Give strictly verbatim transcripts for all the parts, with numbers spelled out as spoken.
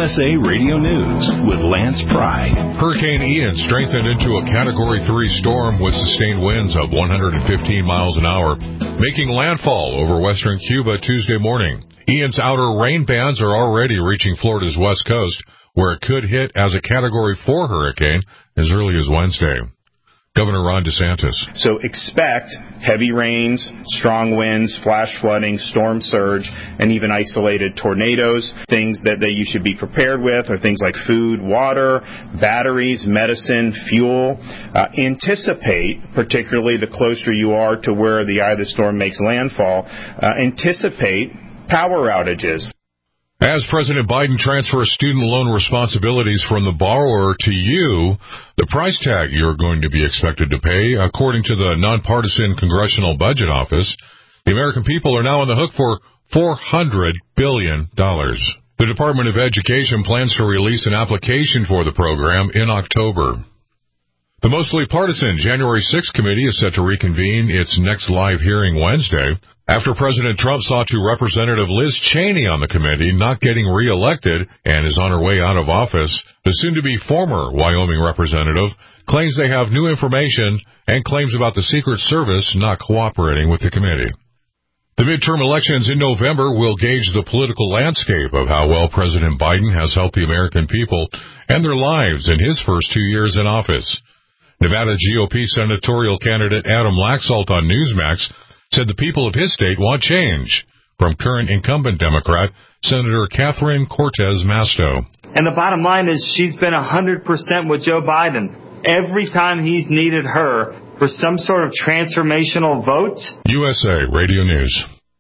S A Radio News with Lance Pry. Hurricane Ian strengthened into a Category three storm with sustained winds of one hundred fifteen miles an hour, making landfall over western Cuba Tuesday morning. Ian's outer rain bands are already reaching Florida's west coast, where it could hit as a Category four hurricane as early as Wednesday. Governor Ron DeSantis. So expect heavy rains, strong winds, flash flooding, storm surge, and even isolated tornadoes. Things that, that you should be prepared with are things like food, water, batteries, medicine, fuel. Uh, anticipate, particularly the closer you are to where the eye of the storm makes landfall, uh, anticipate power outages. As President Biden transfers student loan responsibilities from the borrower to you, the price tag you're going to be expected to pay, according to the nonpartisan Congressional Budget Office, the American people are now on the hook for four hundred billion dollars. The Department of Education plans to release an application for the program in October. The mostly partisan January sixth committee is set to reconvene its next live hearing Wednesday, after President Trump saw to Representative Liz Cheney on the committee not getting reelected and is on her way out of office. The soon-to-be former Wyoming representative claims they have new information and claims about the Secret Service not cooperating with the committee. The midterm elections in November will gauge the political landscape of how well President Biden has helped the American people and their lives in his first two years in office. Nevada G O P senatorial candidate Adam Laxalt on Newsmax said the people of his state want change, from current incumbent Democrat Senator Catherine Cortez Masto. And the bottom line is she's been one hundred percent with Joe Biden. Every time he's needed her for some sort of transformational vote. U S A Radio News.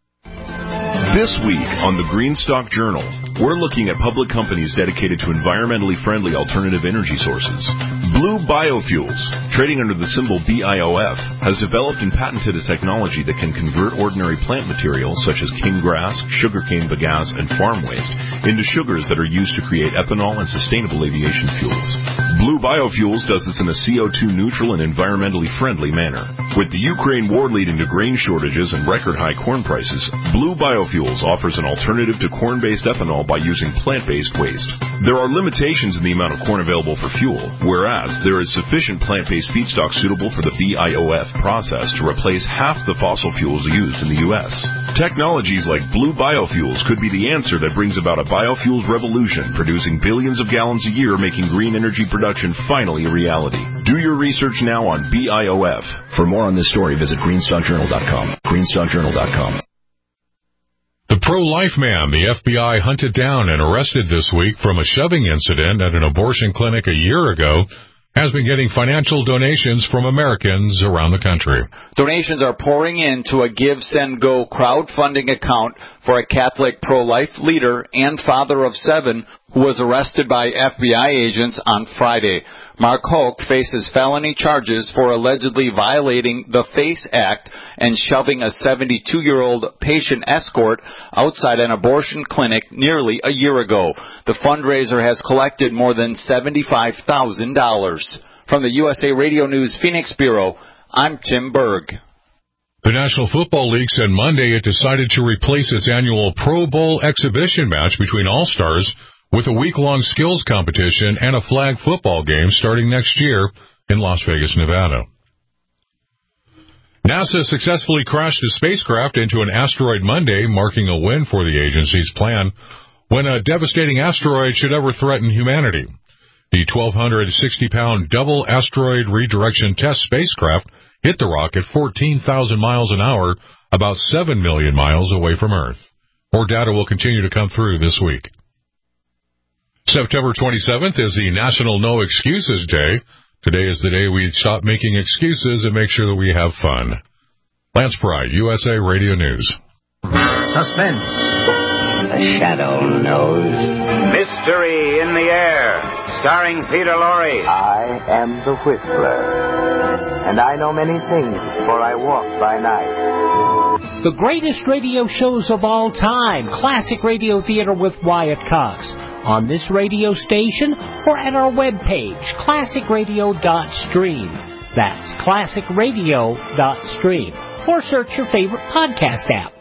This week on the Greenstock Journal, we're looking at public companies dedicated to environmentally friendly alternative energy sources. Blue Biofuels, trading under the symbol B I O F, has developed and patented a technology that can convert ordinary plant materials such as king grass, sugarcane bagasse, and farm waste into sugars that are used to create ethanol and sustainable aviation fuels. Blue Biofuels does this in a C O two neutral and environmentally friendly manner. With the Ukraine war leading to grain shortages and record high corn prices, Blue Biofuels offers an alternative to corn-based ethanol by using plant-based waste. There are limitations in the amount of corn available for fuel, whereas there is sufficient plant-based feedstock suitable for the B I O F process to replace half the fossil fuels used in the U S. Technologies like Blue Biofuels could be the answer that brings about a biofuels revolution, producing billions of gallons a year, making green energy production finally a reality. Do your research now on B I O F. For more on this story, visit greenstock journal dot com. greenstock journal dot com. The pro-life man the F B I hunted down and arrested this week from a shoving incident at an abortion clinic a year ago has been getting financial donations from Americans around the country. Donations are pouring into a Give, Send, Go crowdfunding account for a Catholic pro-life leader and father of seven who was arrested by F B I agents on Friday. Mark Hoke faces felony charges for allegedly violating the FACE Act and shoving a seventy-two-year-old patient escort outside an abortion clinic nearly a year ago. The fundraiser has collected more than seventy-five thousand dollars. From the U S A Radio News Phoenix Bureau, I'm Tim Berg. The National Football League said Monday it decided to replace its annual Pro Bowl exhibition match between All-Stars with a week-long skills competition and a flag football game starting next year in Las Vegas, Nevada. NASA successfully crashed a spacecraft into an asteroid Monday, marking a win for the agency's plan when a devastating asteroid should ever threaten humanity. The twelve sixty pound double asteroid redirection test spacecraft hit the rock at fourteen thousand miles an hour, about seven million miles away from Earth. More data will continue to come through this week. September twenty-seventh is the National No Excuses Day. Today is the day we stop making excuses and make sure that we have fun. Lance Pry, U S A Radio News. Suspense. The Shadow knows. Mystery in the Air, starring Peter Lorre. I am the Whistler, and I know many things, for I walk by night. The greatest radio shows of all time, Classic Radio Theater with Wyatt Cox, on this radio station or at our webpage, classic radio dot stream. That's classic radio dot stream. Or search your favorite podcast app.